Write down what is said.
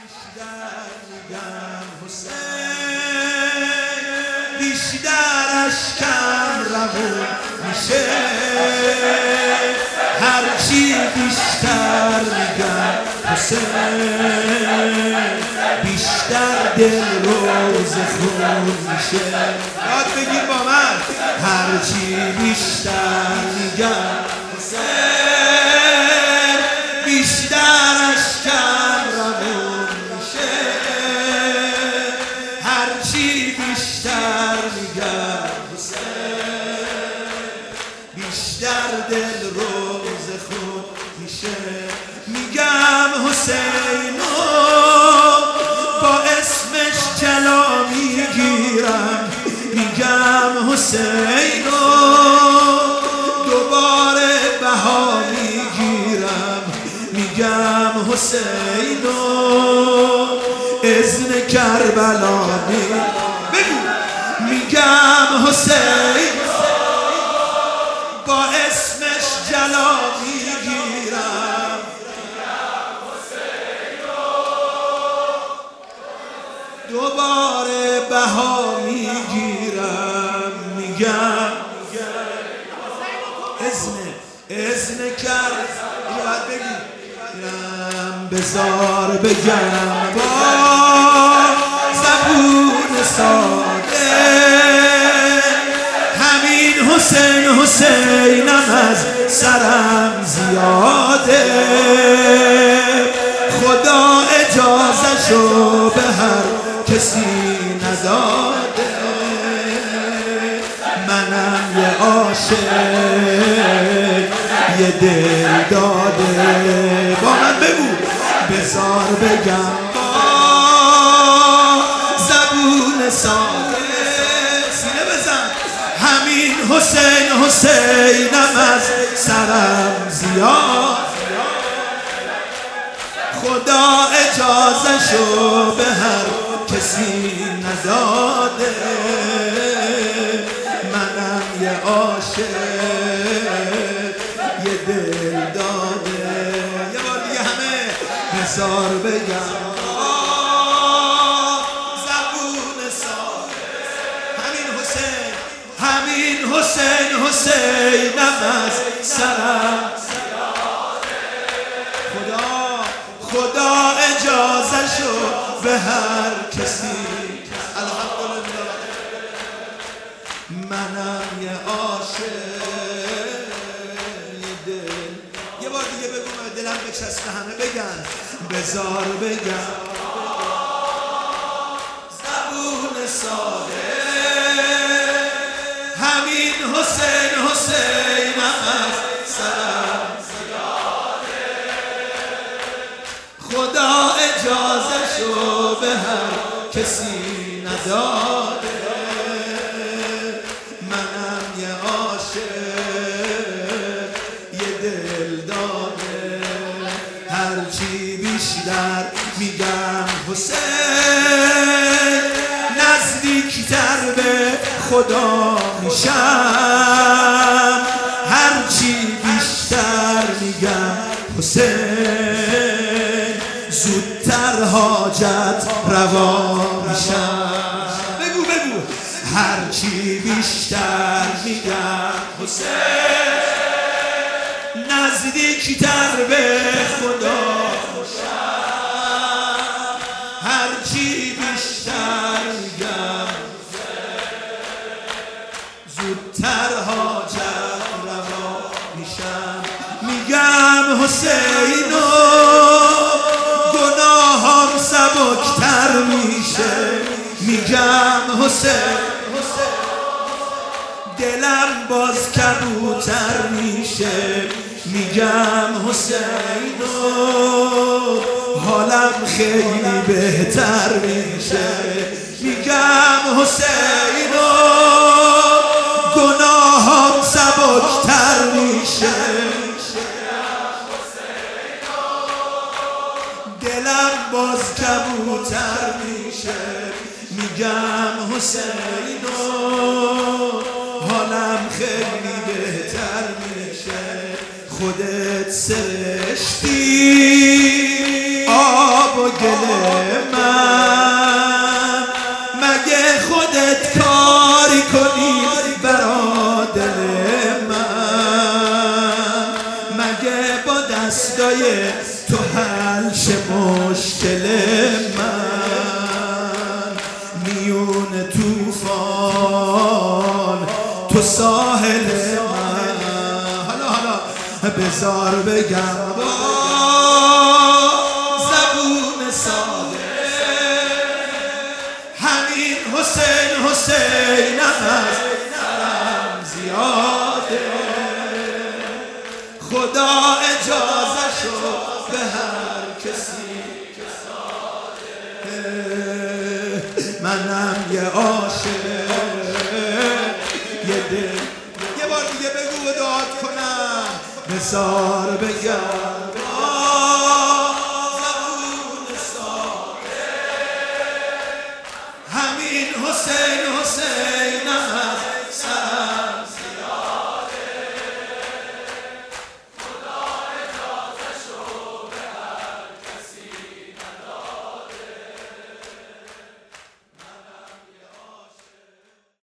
بیشتر میگم حسین، بیشتر اشکم روون میشه، هرچی بیشتر میگم حسین، بیشتر دل روز خون میشه. یاد بگیر با من، هرچی بیشتر میگم حسین، بیشتر اشکم روون میشه، هرچی بیشتر میگم حسین، بیشتر دل روز خون میشه. میگم حسینو با اسمش جلا میگیرم، میگم حسینو دوباره بها میگیرم، میگم حسینو اذن کربلا بگو، میگم حسین با اسمش جلا میگیرم، دوباره بها میگیرم، میگم اذن کرد یاد بگیرم، بذار بگم با زبون ساده، همین حسین حسینم از سرم زیاده، خدا اجازه‌شو به هر کسی نداده، منم یه عاشق یه دل داده. با من بگو بذار بگم با زبون ساده، سینه بزن، همین حسین حسینم از سرم زیاد، خدا اجازه‌شو به هر کسی نداده، منم یه عاشق یه دل داده. یه بار دیگه همه بذار بگم زبون ساده، همین حسین همین حسین حسینم از سرم، خدا اجازه‌شو به هر کسی، الحمدلله منم یه عاشق یه دل. یه بار دیگه بگو دلم بچسبه همه بگن بذار بگم زبون ساده، همین حسین حسینم از سرم، خدا اجازه‌شو به هر کسی نداده، منم یه عاشق یه دل داده، هرچی بیشتر میگم حسین، نزدیکتر به خدا میشم، هرچی بیشتر میگم حسین، زودتر حاجت روا میشم. بگو هرچی بیشتر میگم حسین، نزدیکتر به خدا میشم، هرچی بیشتر میگم زودتر حاجت روا میشم. میگم حسینو گناهام سبکتر میشه، میگم حسین دلم باز کبوتر میشه، میگم حسینو حالم خیلی بهتر میشه، میگم حسینو گناهام سبکتر میشه، دلم باز کبوتر میشه، میگم حسینو حالم خیلی بهتر میشه، خودت سرشتی آب و گل دل من، مگه خودت کاری کنی برا دل من، مگه با دستای تو حل شه مشکل من، میون توفان تو ساحل من. حالا بذار بگم با زبون ساده، همین حسینم از حرم زیاده، خدا اجازه شو به هر کسی که ساده، منم یه عاشق یه دل. یه بار دیگه بگو و دعات کنم، بذار بگم